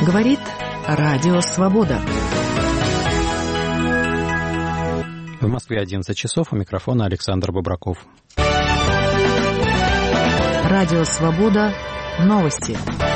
Говорит Радио Свобода. В Москве 11 часов. У микрофона Александр Бобраков. Радио Свобода. Новости.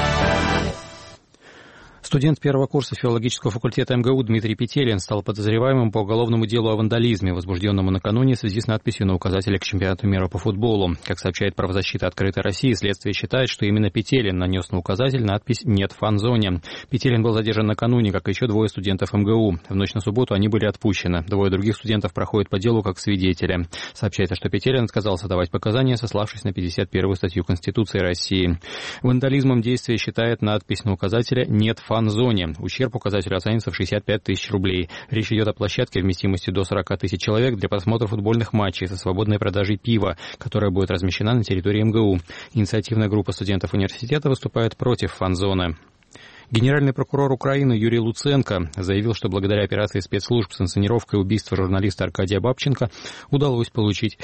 Студент первого курса филологического факультета МГУ Дмитрий Петелин стал подозреваемым по уголовному делу о вандализме, возбужденному накануне в связи с надписью на указателе к чемпионату мира по футболу. Как сообщает правозащита «Открытой России», следствие считает, что именно Петелин нанес на указатель надпись «Нет в фан-зоне». Петелин был задержан накануне, как и еще двое студентов МГУ. В ночь на субботу они были отпущены. Двое других студентов проходят по делу как свидетели. Сообщается, что Петелин отказался давать показания, сославшись на 51-ю статью Конституции России. Вандализмом действие считает надпись на указателе «Нет в фан-зоне». Ущерб указателю оценится в 65 тысяч рублей. Речь идет о площадке вместимостью до 40 тысяч человек для просмотра футбольных матчей со свободной продажей пива, которая будет размещена на территории МГУ. Инициативная группа студентов университета выступает против фан-зоны. Генеральный прокурор Украины Юрий Луценко заявил, что благодаря операции спецслужб с инсценировкой убийства журналиста Аркадия Бабченко удалось получить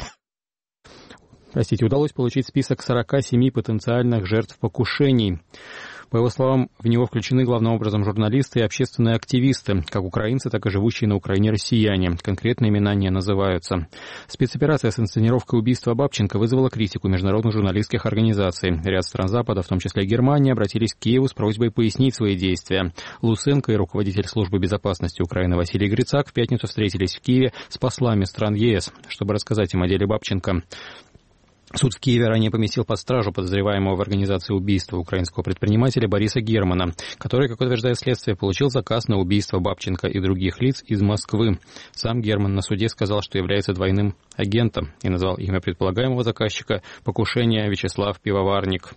список 47 потенциальных жертв покушений. По его словам, в него включены главным образом журналисты и общественные активисты, как украинцы, так и живущие на Украине россияне. Конкретные имена не называются. Спецоперация с инсценировкой убийства Бабченко вызвала критику международных журналистских организаций. Ряд стран Запада, в том числе Германия, обратились к Киеву с просьбой пояснить свои действия. Луценко и руководитель службы безопасности Украины Василий Грицак в пятницу встретились в Киеве с послами стран ЕС, чтобы рассказать им о деле Бабченко. Суд в Киеве ранее поместил под стражу подозреваемого в организации убийства украинского предпринимателя Бориса Германа, который, как утверждает следствие, получил заказ на убийство Бабченко и других лиц из Москвы. Сам Герман на суде сказал, что является двойным агентом и назвал имя предполагаемого заказчика покушения Вячеслав Пивоварник.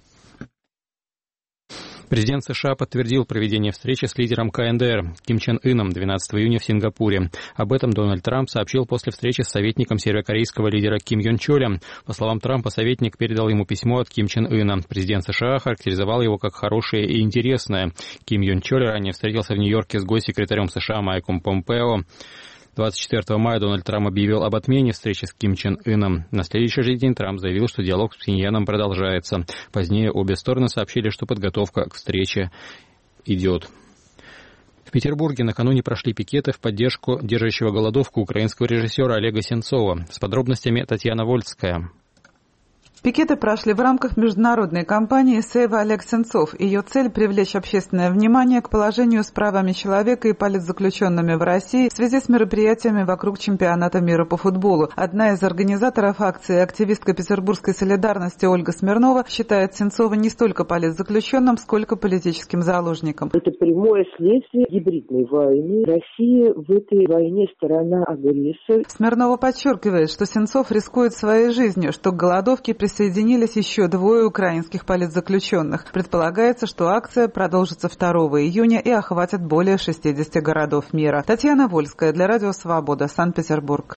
Президент США подтвердил проведение встречи с лидером КНДР Ким Чен Ыном 12 июня в Сингапуре. Об этом Дональд Трамп сообщил после встречи с советником северокорейского лидера Ким Йон Чоля. По словам Трампа, советник передал ему письмо от Ким Чен Ына. Президент США характеризовал его как хорошее и интересное. Ким Йон Чоль ранее встретился в Нью-Йорке с госсекретарем США Майком Помпео. 24 мая Дональд Трамп объявил об отмене встречи с Ким Чен Ыном. На следующий же день Трамп заявил, что диалог с Пхеньяном продолжается. Позднее обе стороны сообщили, что подготовка к встрече идет. В Петербурге накануне прошли пикеты в поддержку держащего голодовку украинского режиссера Олега Сенцова. С подробностями Татьяна Вольская. Пикеты прошли в рамках международной кампании «Save Олег Сенцов». Ее цель – привлечь общественное внимание к положению с правами человека и политзаключенными в России в связи с мероприятиями вокруг чемпионата мира по футболу. Одна из организаторов акции, активистка петербургской солидарности Ольга Смирнова, считает Сенцова не столько политзаключенным, сколько политическим заложником. Это прямое следствие гибридной войны. Россия в этой войне сторона-агрессор. Смирнова подчеркивает, что Сенцов рискует своей жизнью, что к голодовке присоединились еще двое украинских политзаключенных. Предполагается, что акция продолжится 2 июня и охватит более 60 городов мира. Татьяна Вольская для Радио Свобода, Санкт-Петербург.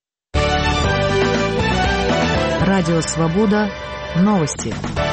Радио Свобода. Новости.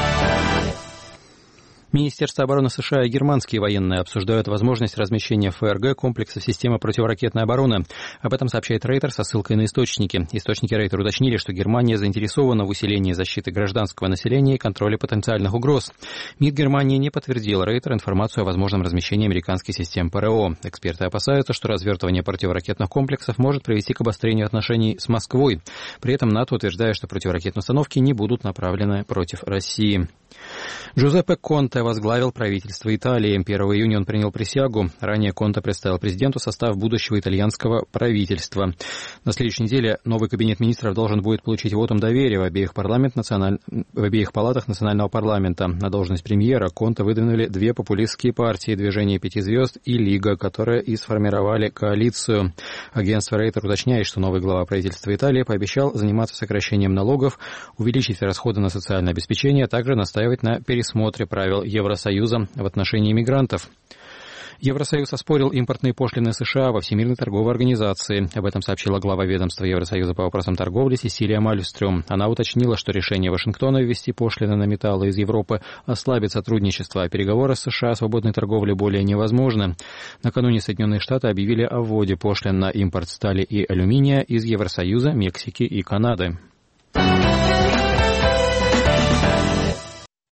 Министерство обороны США и германские военные обсуждают возможность размещения в ФРГ комплексов системы противоракетной обороны. Об этом сообщает Рейтер со ссылкой на источники. Источники Рейтер уточнили, что Германия заинтересована в усилении защиты гражданского населения и контроля потенциальных угроз. МИД Германии не подтвердил Рейтер информацию о возможном размещении американских систем ПРО. Эксперты опасаются, что развертывание противоракетных комплексов может привести к обострению отношений с Москвой. При этом НАТО утверждает, что противоракетные установки не будут направлены против России. Джузеппе Конте возглавил правительство Италии. 1 июня он принял присягу. Ранее Конте представил президенту состав будущего итальянского правительства. На следующей неделе новый кабинет министров должен будет получить вотум доверия в обеих палатах национального парламента. На должность премьера Конте выдвинули две популистские партии «Движение 5 звезд» и «Лига», которые и сформировали коалицию. Агентство Рейтер уточняет, что новый глава правительства Италии пообещал заниматься сокращением налогов, увеличить расходы на социальное обеспечение, а также настаивать на пересмотре правил Евросоюза в отношении мигрантов. Евросоюз оспорил импортные пошлины США во Всемирной торговой организации. Об этом сообщила глава ведомства Евросоюза по вопросам торговли Сесилия Мальмстрём. Она уточнила, что решение Вашингтона ввести пошлины на металлы из Европы ослабит сотрудничество, а переговоры с США о свободной торговле более невозможны. Накануне Соединенные Штаты объявили о вводе пошлин на импорт стали и алюминия из Евросоюза, Мексики и Канады.